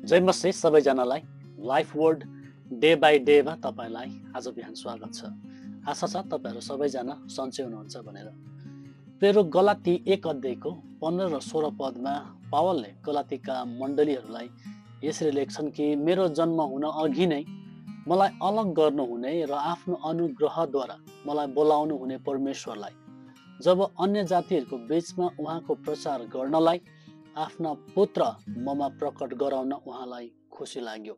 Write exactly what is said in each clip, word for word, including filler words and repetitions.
जय मसी सबैजनालाई life word day by डेमा तपाईलाई आज बिहान स्वागत छ। आशा छ तपाईहरु सबैजना सन्चै हुनुहुन्छ भनेर। प्रेरित गलाती एक अध्यायको पन्ध्र र सोह्र पदमा पावलले गलातीका मण्डलीहरूलाई यसरी लेख्छन् कि मेरो जन्म हुन अघि नै मलाई अलग गर्नुहुने र आफ्नो अनुग्रहद्वारा मलाई बोलाउनु हुने परमेश्वरलाई जब अन्य जातिहरूको बीचमा उहाँको प्रचार गर्नलाई आफ्ना पुत्र ममा प्रकट गराउन उहाँलाई खुसी लाग्यो।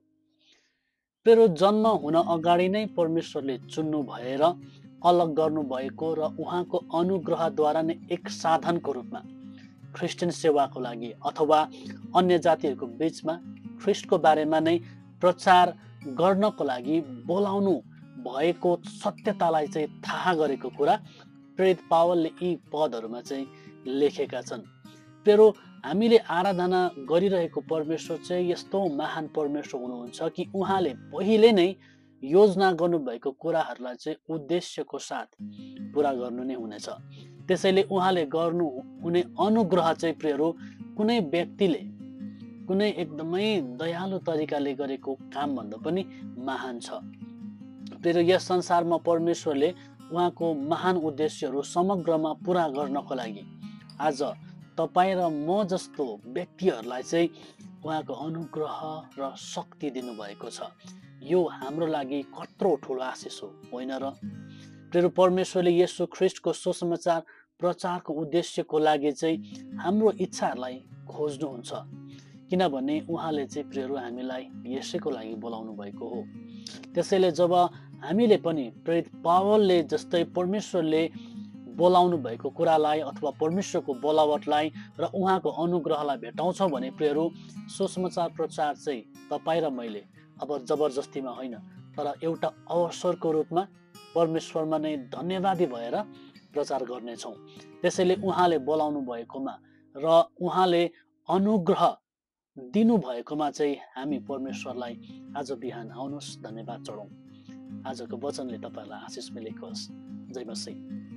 प्रेरित जन्म हुन अगाडि नै परमेश्वरले चुन्नु भएर अलग गर्नु भएको र उहाँको अनुग्रहद्वारा नै एक साधनको रूपमा ख्रिस्टियन सेवाको लागि अथवा अन्य जातिहरूको बीचमा ख्रिस्टको बारेमा नै प्रचार गर्नको लागि बोलाउनु भएको सत्यतालाई चाहिँ थाहा गरेको कुरा प्रेरित पावलले यी पदहरूमा चाहिँ लेखेका छन्। प्रेरित हामीले आराधना गरिरहेको परमेश्वर चाहिँ यस्तो महान परमेश्वर हुनुहुन्छ कि उहाँले पहिले नै योजना गर्नुभएको कुराहरूलाई चाहिँ उद्देश्यको साथ पुरा गर्नु नै हुनेछ। त्यसैले उहाँले गर्नु हुने अनुग्रह चाहिँ प्रेरित कुनै व्यक्तिले कुनै एकदमै दयालु तरिकाले गरेको काम भन्दा पनि महान छ। प्रेरित यस संसारमा परमेश्वरले उहाँको महान उद्देश्यहरू समग्रमा पुरा गर्नको लागि आज तपाईँ र म जस्तो व्यक्तिहरूलाई चाहिँ उहाँको अनुग्रह र शक्ति दिनुभएको छ। यो हाम्रो लागि कत्रो ठुलो आशिष हो, होइन र? प्रेरित परमेश्वरले येशू ख्रिस्टको सुसमाचार प्रचारको उद्देश्यको लागि चाहिँ हाम्रो इच्छाहरूलाई खोज्नुहुन्छ, किनभने उहाँले चाहिँ प्रेरित हामीलाई यसैको लागि बोलाउनु भएको हो। त्यसैले जब हामीले पनि प्रेरित पावलले जस्तै परमेश्वरले बोलाउनु भएको कुरालाई अथवा परमेश्वरको बोलावटलाई र उहाँको अनुग्रहलाई भेटाउँछौँ भने प्रेरित सुसमाचार प्रचार चाहिँ तपाईँ र मैले अब जबरजस्तीमा होइन, तर एउटा अवसरको रूपमा परमेश्वरमा नै धन्यवादी भएर प्रचार गर्नेछौँ। त्यसैले उहाँले बोलाउनु भएकोमा र उहाँले अनुग्रह दिनुभएकोमा चाहिँ हामी परमेश्वरलाई आज बिहान आउनुहोस् धन्यवाद चढाउँ। आजको वचनले तपाईँलाई आशिष मिलेको होस्। जय मसीह।